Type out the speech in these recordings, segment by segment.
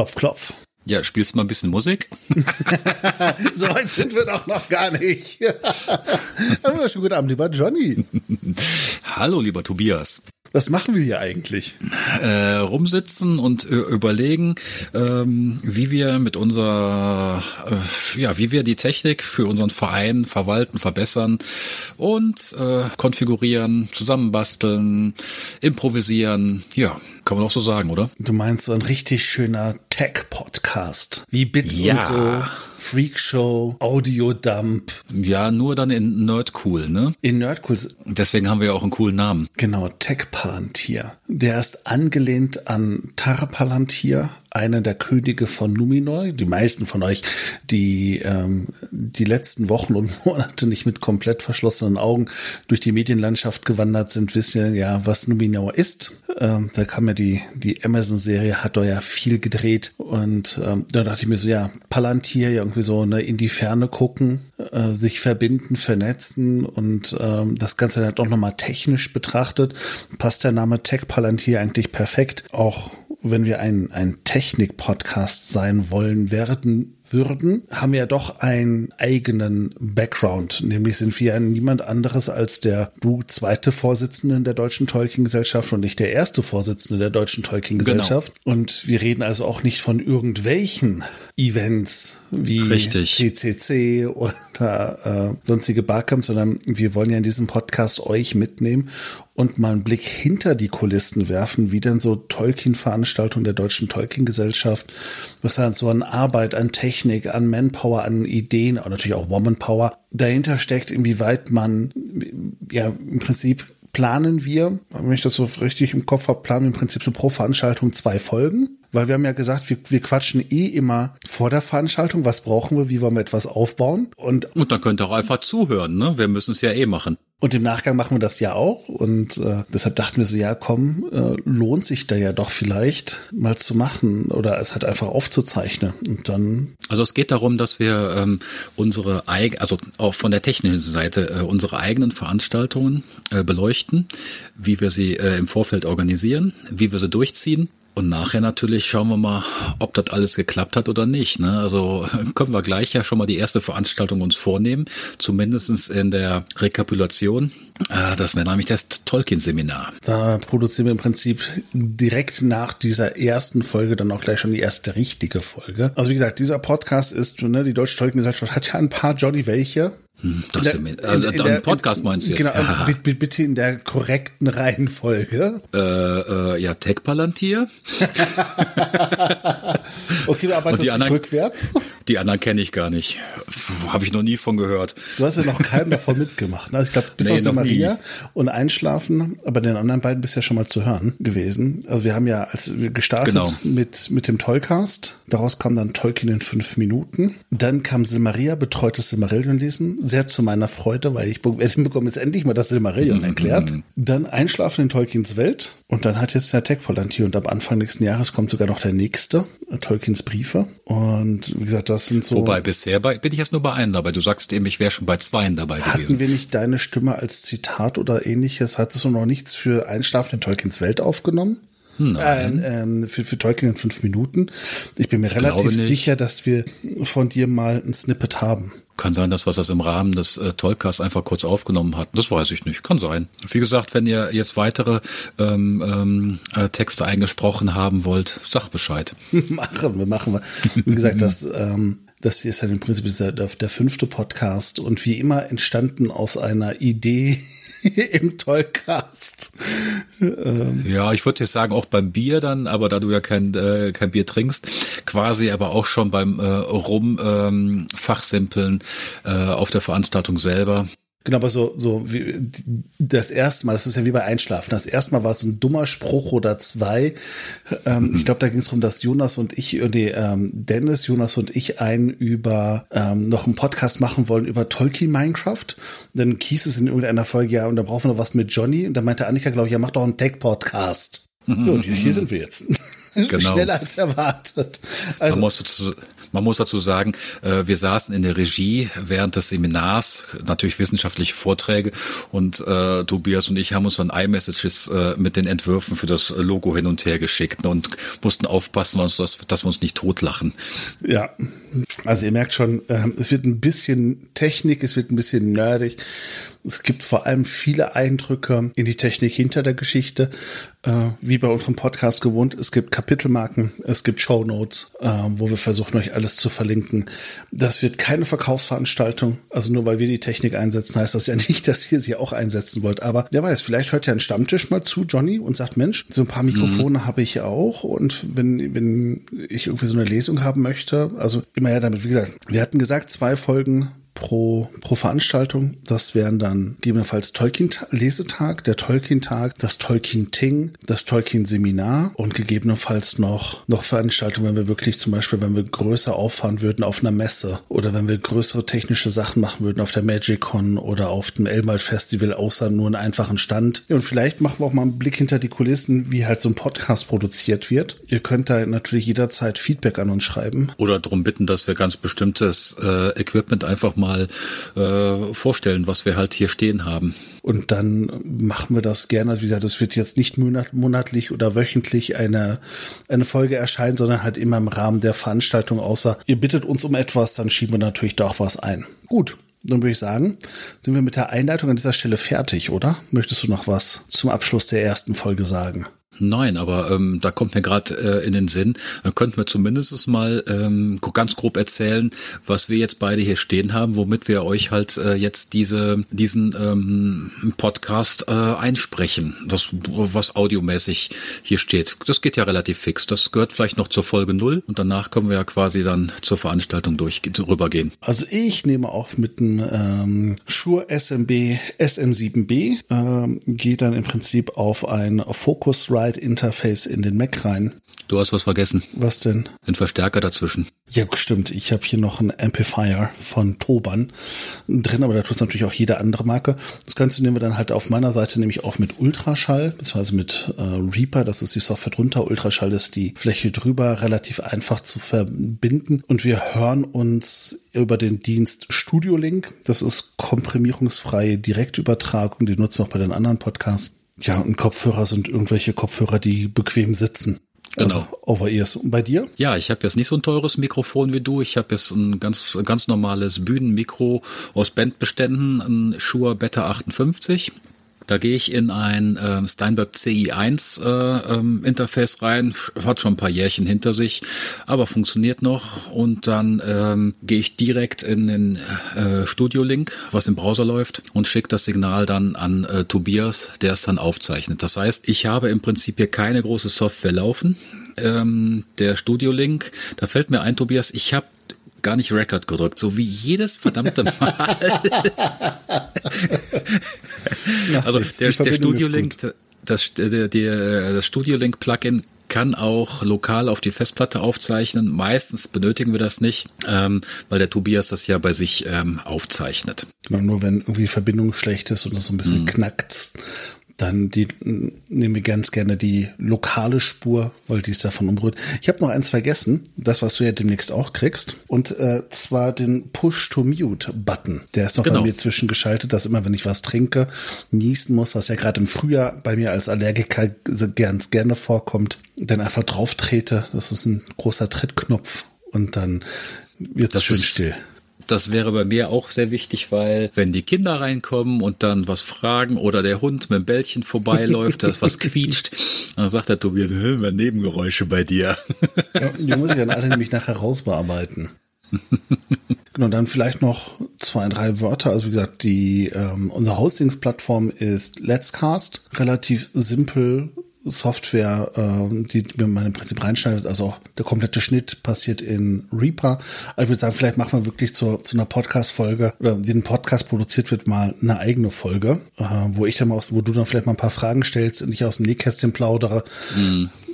Klopf, klopf. Ja, spielst du mal ein bisschen Musik? So weit sind wir doch noch gar nicht. Schönen guten Abend, lieber Johnny. Hallo, lieber Tobias. Was machen wir hier eigentlich? Rumsitzen und überlegen, wie wir mit wie wir die Technik für unseren Verein verwalten, verbessern und konfigurieren, zusammenbasteln, improvisieren. Ja, kann man auch so sagen, oder? Du meinst so ein richtig schöner Tech-Podcast. Wie Bits Ja. und so, Freakshow, Audiodump. Ja, nur dann in Nerdcool, ne? In Nerdcool. Deswegen haben wir ja auch einen coolen Namen. Genau, Tech-Palantir. Der ist angelehnt an Tar-Palantir, einer der Könige von Numenor. Die meisten von euch, die die letzten Wochen und Monate nicht mit komplett verschlossenen Augen durch die Medienlandschaft gewandert sind, wissen ja, was Numenor ist. Da kam ja die Amazon-Serie, hat da ja viel gedreht. Und da dachte ich mir so, ja, Palantir, ja, irgendwie so in die Ferne gucken, sich verbinden, vernetzen und das Ganze dann doch nochmal technisch betrachtet, passt der Name Tech Palantir eigentlich perfekt, auch wenn wir ein Technik-Podcast sein wollen würden, haben wir ja doch einen eigenen Background. Nämlich sind wir ja niemand anderes als der zweite Vorsitzende der Deutschen Tolkien-Gesellschaft und nicht der erste Vorsitzende der Deutschen Tolkien-Gesellschaft. Genau. Und wir reden also auch nicht von irgendwelchen Events wie Richtig. CCC oder sonstige Barcamps, sondern wir wollen ja in diesem Podcast euch mitnehmen und mal einen Blick hinter die Kulissen werfen, wie denn so Tolkien-Veranstaltungen der Deutschen Tolkien-Gesellschaft, was dann so an Arbeit, an Technik, an Manpower, an Ideen, aber natürlich auch Womanpower dahinter steckt, inwieweit man, ja, im Prinzip planen wir, wenn ich das so richtig im Kopf habe, planen wir im Prinzip so pro Veranstaltung 2 Folgen. Weil wir haben ja gesagt, wir quatschen immer vor der Veranstaltung. Was brauchen wir? Wie wollen wir etwas aufbauen? Und dann könnt ihr auch einfach zuhören, ne? Wir müssen es ja machen. Und im Nachgang machen wir das ja auch. Und deshalb dachten wir so, ja komm, lohnt sich da ja doch vielleicht mal zu machen oder es halt einfach aufzuzeichnen. Und dann. Also es geht darum, dass wir also auch von der technischen Seite unsere eigenen Veranstaltungen beleuchten, wie wir sie im Vorfeld organisieren, wie wir sie durchziehen. Und nachher natürlich schauen wir mal, ob das alles geklappt hat oder nicht, ne? Also können wir gleich ja schon mal die erste Veranstaltung uns vornehmen, zumindestens in der Rekapitulation. Das wäre nämlich das Tolkien-Seminar. Da produzieren wir im Prinzip direkt nach dieser ersten Folge dann auch gleich schon die erste richtige Folge. Also wie gesagt, dieser Podcast ist, ne, die Deutsche Tolkien-Gesellschaft hat ja ein paar Johnny welche. Ein Podcast meinst du jetzt? Genau, bitte in der korrekten Reihenfolge. Ja, Tech Palantir. Okay, du arbeitest rückwärts. Die anderen kenne ich gar nicht. Habe ich noch nie von gehört. Du hast ja noch keinen davon mitgemacht. Ne? Ich glaube, bis auf Maria und Einschlafen, aber den anderen beiden bist ja schon mal zu hören gewesen. Also wir haben ja, als wir gestartet mit dem Tollcast, daraus kam dann Tolkien in 5 Minuten. Dann kam Silmaria, betreutes Silmarillion lesen. Sehr zu meiner Freude, weil ich bekomme jetzt endlich mal das Silmarillion erklärt. Dann Einschlafen in Tolkiens Welt. Und dann hat jetzt der Tech Palantir und ab Anfang nächsten Jahres kommt sogar noch der nächste, Tolkiens Briefe. Und wie gesagt, das sind so. Wobei bisher bin ich jetzt nur bei einem dabei. Du sagst eben, ich wäre schon bei 2 dabei gewesen. Hatten wir nicht deine Stimme als Zitat oder ähnliches? Hattest du noch nichts für Einschlafen in Tolkiens Welt aufgenommen? Nein. Für Tolkien in 5 Minuten. Ich bin mir relativ sicher, dass wir von dir mal ein Snippet haben. Kann sein, dass wir das im Rahmen des Tollcasts einfach kurz aufgenommen hatten. Das weiß ich nicht. Kann sein. Wie gesagt, wenn ihr jetzt weitere Texte eingesprochen haben wollt, sag Bescheid. Machen wir. Wie gesagt, das hier ist ja im Prinzip der 5. Podcast und wie immer entstanden aus einer Idee im Tollcast. Ja, ich würde jetzt sagen, auch beim Bier dann, aber da du ja kein Bier trinkst, quasi aber auch schon beim Fachsimpeln auf der Veranstaltung selber. Genau, aber so wie das erste Mal, das ist ja wie bei Einschlafen. Das erste Mal war es ein dummer Spruch oder 2. Ich glaube, da ging es darum, dass Jonas und ich noch einen Podcast machen wollen über Tolkien Minecraft. Dann hieß es in irgendeiner Folge, ja, und da brauchen wir noch was mit Johnny. Und dann meinte Annika, glaube ich, ja, mach doch einen Tech-Podcast. Und hier sind wir jetzt. Genau. Schneller als erwartet. Also, Man muss dazu sagen, wir saßen in der Regie während des Seminars, natürlich wissenschaftliche Vorträge, und Tobias und ich haben uns dann iMessages mit den Entwürfen für das Logo hin und her geschickt und mussten aufpassen, dass wir uns nicht totlachen. Ja, also ihr merkt schon, es wird ein bisschen Technik, es wird ein bisschen nerdig. Es gibt vor allem viele Eindrücke in die Technik hinter der Geschichte, wie bei unserem Podcast gewohnt. Es gibt Kapitelmarken, es gibt Shownotes, wo wir versuchen, euch alles zu verlinken. Das wird keine Verkaufsveranstaltung. Also nur weil wir die Technik einsetzen, heißt das ja nicht, dass ihr sie auch einsetzen wollt. Aber wer weiß, vielleicht hört ja ein Stammtisch mal zu, Johnny, und sagt, Mensch, so ein paar Mikrofone habe ich auch. Und wenn ich irgendwie so eine Lesung haben möchte, also immer her damit, wie gesagt, wir hatten gesagt, 2 Folgen pro Veranstaltung. Das wären dann gegebenenfalls Tolkien-Lesetag, der Tolkien-Tag, das Tolkien-Ting, das Tolkien-Seminar und gegebenenfalls noch Veranstaltungen, wenn wir wirklich zum Beispiel, wenn wir größer auffahren würden auf einer Messe oder wenn wir größere technische Sachen machen würden auf der MagicCon oder auf dem Elmwald-Festival, außer nur einen einfachen Stand. Und vielleicht machen wir auch mal einen Blick hinter die Kulissen, wie halt so ein Podcast produziert wird. Ihr könnt da natürlich jederzeit Feedback an uns schreiben. Oder darum bitten, dass wir ganz bestimmtes Equipment einfach mal vorstellen, was wir halt hier stehen haben. Und dann machen wir das gerne. Also wie gesagt, es wird jetzt nicht monatlich oder wöchentlich eine Folge erscheinen, sondern halt immer im Rahmen der Veranstaltung. Außer ihr bittet uns um etwas, dann schieben wir natürlich da auch was ein. Gut, dann würde ich sagen, sind wir mit der Einleitung an dieser Stelle fertig, oder? Möchtest du noch was zum Abschluss der ersten Folge sagen? Nein, aber da kommt mir gerade in den Sinn, könnten wir zumindest mal ganz grob erzählen, was wir jetzt beide hier stehen haben, womit wir euch halt jetzt diesen Podcast einsprechen, das was audiomäßig hier steht. Das geht ja relativ fix. Das gehört vielleicht noch zur Folge 0 und danach können wir ja quasi dann zur Veranstaltung rübergehen. Also ich nehme auf mit einem Shure SMB SM7B, geht dann im Prinzip auf ein Focusrite-Interface in den Mac rein. Du hast was vergessen. Was denn? Den Verstärker dazwischen. Ja, stimmt. Ich habe hier noch einen Amplifier von Toban drin, aber da tut es natürlich auch jede andere Marke. Das Ganze nehmen wir dann halt auf meiner Seite nämlich auf mit Ultraschall, beziehungsweise mit Reaper. Das ist die Software drunter. Ultraschall ist die Fläche drüber, relativ einfach zu verbinden. Und wir hören uns über den Dienst Studio Link. Das ist komprimierungsfreie Direktübertragung. Die nutzen wir auch bei den anderen Podcasts. Ja, und Kopfhörer sind irgendwelche Kopfhörer, die bequem sitzen. Genau. Also Over-Ears. Und bei dir? Ja, ich habe jetzt nicht so ein teures Mikrofon wie du. Ich habe jetzt ein ganz normales Bühnenmikro aus Bandbeständen, ein Shure Beta 58. Da gehe ich in ein Steinberg CI1 Interface rein, hat schon ein paar Jährchen hinter sich, aber funktioniert noch. Und dann gehe ich direkt in den Studio Link, was im Browser läuft, und schicke das Signal dann an Tobias, der es dann aufzeichnet. Das heißt, ich habe im Prinzip hier keine große Software laufen. Der Studio Link, da fällt mir ein, Tobias, ich habe gar nicht Record gedrückt, so wie jedes verdammte Mal. Also der Studio Link, das Studio Link Plugin kann auch lokal auf die Festplatte aufzeichnen. Meistens benötigen wir das nicht, weil der Tobias das ja bei sich aufzeichnet. Nur wenn irgendwie die Verbindung schlecht ist und es so ein bisschen knackt, dann nehmen wir ganz gerne die lokale Spur, weil die ist davon umrührt. Ich habe noch eins vergessen, das, was du ja demnächst auch kriegst, und zwar den Push-to-Mute-Button. Der ist noch bei mir zwischengeschaltet, dass immer, wenn ich was trinke, niesen muss, was ja gerade im Frühjahr bei mir als Allergiker ganz gerne vorkommt, dann einfach drauf trete. Das ist ein großer Trittknopf und dann wird es schön still. Das wäre bei mir auch sehr wichtig, weil wenn die Kinder reinkommen und dann was fragen oder der Hund mit dem Bällchen vorbeiläuft, das was quietscht, dann sagt der Tobias, Nebengeräusche bei dir. Ja, die muss ich dann alle nämlich nachher rausbearbeiten. Genau, dann vielleicht noch 2, 3 Wörter. Also wie gesagt, unsere Hostingsplattform ist Let's Cast. Relativ simpel. Software, die man im Prinzip reinschneidet, also auch der komplette Schnitt passiert in Reaper. Also ich würde sagen, vielleicht machen wir wirklich zu einer Podcast-Folge oder wie ein Podcast produziert wird, mal eine eigene Folge, wo du dann vielleicht mal ein paar Fragen stellst und ich aus dem Nähkästchen plaudere.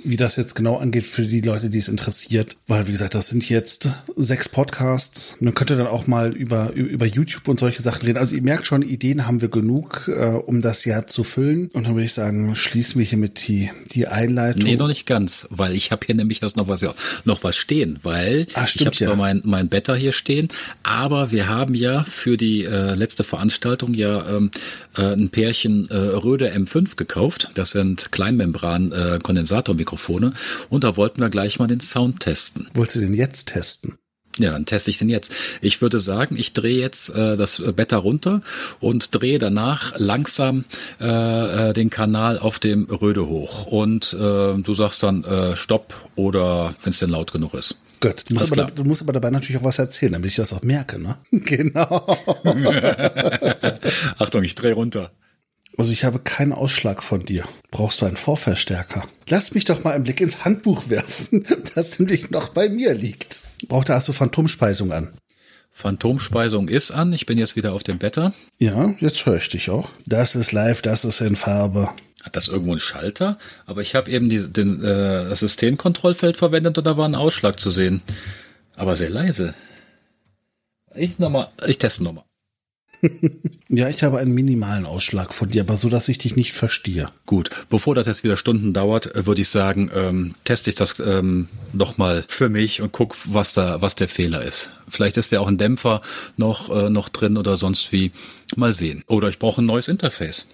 wie das jetzt genau angeht für die Leute, die es interessiert. Weil, wie gesagt, das sind jetzt 6 Podcasts. Man könnte dann auch mal über YouTube und solche Sachen reden. Also ihr merkt schon, Ideen haben wir genug, um das Jahr zu füllen. Und dann würde ich sagen, schließen wir hiermit die Einleitung. Nee, noch nicht ganz, weil ich habe hier nämlich noch was stehen, weil ich habe zwar mein Beta hier stehen, aber wir haben ja für die letzte Veranstaltung ein Pärchen Rode M5 gekauft. Das sind Kleinmembran-Kondensatormikrofone und da wollten wir gleich mal den Sound testen. Wolltest du den jetzt testen? Ja, dann teste ich den jetzt. Ich würde sagen, ich drehe jetzt das Beta runter und drehe danach langsam den Kanal auf dem Rode hoch. Und du sagst dann Stopp oder wenn es denn laut genug ist. Gut, du musst aber dabei natürlich auch was erzählen, damit ich das auch merke, ne? Genau. Achtung, ich drehe runter. Also ich habe keinen Ausschlag von dir. Brauchst du einen Vorverstärker? Lass mich doch mal einen Blick ins Handbuch werfen, das nämlich noch bei mir liegt. Hast du Phantomspeisung an? Phantomspeisung ist an. Ich bin jetzt wieder auf dem Beta. Ja, jetzt höre ich dich auch. Das ist live, das ist in Farbe. Hat das irgendwo einen Schalter? Aber ich habe eben das Systemkontrollfeld verwendet und da war ein Ausschlag zu sehen. Aber sehr leise. Ich teste nochmal. Ja, ich habe einen minimalen Ausschlag von dir, aber so, dass ich dich nicht verstehe. Gut, bevor das jetzt wieder Stunden dauert, würde ich sagen, teste ich das nochmal für mich und guck, was der Fehler ist. Vielleicht ist ja auch ein Dämpfer noch drin oder sonst wie. Mal sehen. Oder ich brauche ein neues Interface.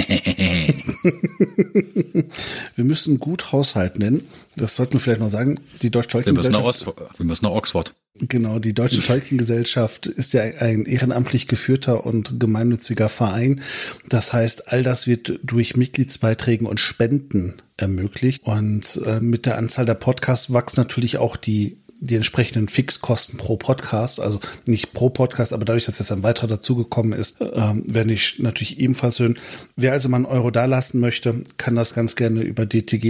Wir müssen gut haushalten, denn das sollten wir vielleicht noch sagen, die Deutsche Tolkien-Gesellschaft. Wir müssen nach Oxford. Genau, die Deutsche Tolkien-Gesellschaft ist ja ein ehrenamtlich geführter und gemeinnütziger Verein. Das heißt, all das wird durch Mitgliedsbeiträgen und Spenden ermöglicht. Und mit der Anzahl der Podcasts wachsen natürlich auch die entsprechenden Fixkosten pro Podcast, also nicht pro Podcast, aber dadurch, dass jetzt ein weiterer dazugekommen ist, werde ich natürlich ebenfalls hören. Wer also mal einen Euro dalassen möchte, kann das ganz gerne über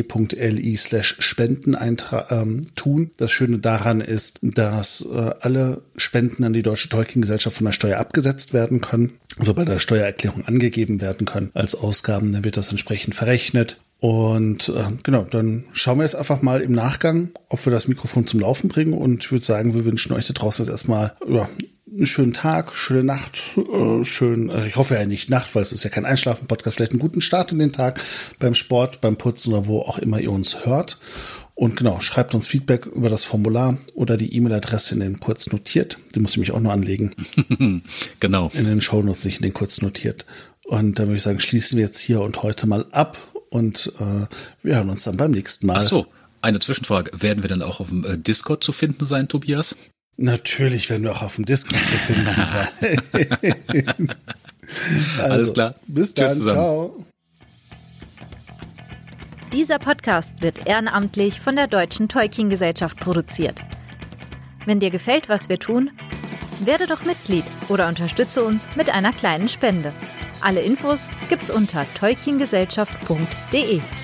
dtg.li/spenden tun. Das Schöne daran ist, dass alle Spenden an die Deutsche Tolkien-Gesellschaft von der Steuer abgesetzt werden können, also bei der Steuererklärung angegeben werden können als Ausgaben, dann wird das entsprechend verrechnet. Und genau, dann schauen wir jetzt einfach mal im Nachgang, ob wir das Mikrofon zum Laufen bringen. Und ich würde sagen, wir wünschen euch da draußen jetzt erstmal einen schönen Tag, schöne Nacht, ich hoffe ja nicht Nacht, weil es ist ja kein Einschlafen-Podcast, vielleicht einen guten Start in den Tag beim Sport, beim Putzen oder wo auch immer ihr uns hört. Und genau, schreibt uns Feedback über das Formular oder die E-Mail-Adresse in den kurz notiert. Die muss ich mich auch noch anlegen. Genau. In den Shownotes nicht in den kurz notiert. Und dann würde ich sagen, schließen wir jetzt hier und heute mal ab. Und wir hören uns dann beim nächsten Mal. Ach so, eine Zwischenfrage. Werden wir dann auch auf dem Discord zu finden sein, Tobias? Natürlich werden wir auch auf dem Discord zu finden sein. Also, alles klar. Bis dann. Ciao. Dieser Podcast wird ehrenamtlich von der Deutschen Tolkien-Gesellschaft produziert. Wenn dir gefällt, was wir tun, werde doch Mitglied oder unterstütze uns mit einer kleinen Spende. Alle Infos gibt's unter tolkiengesellschaft.de.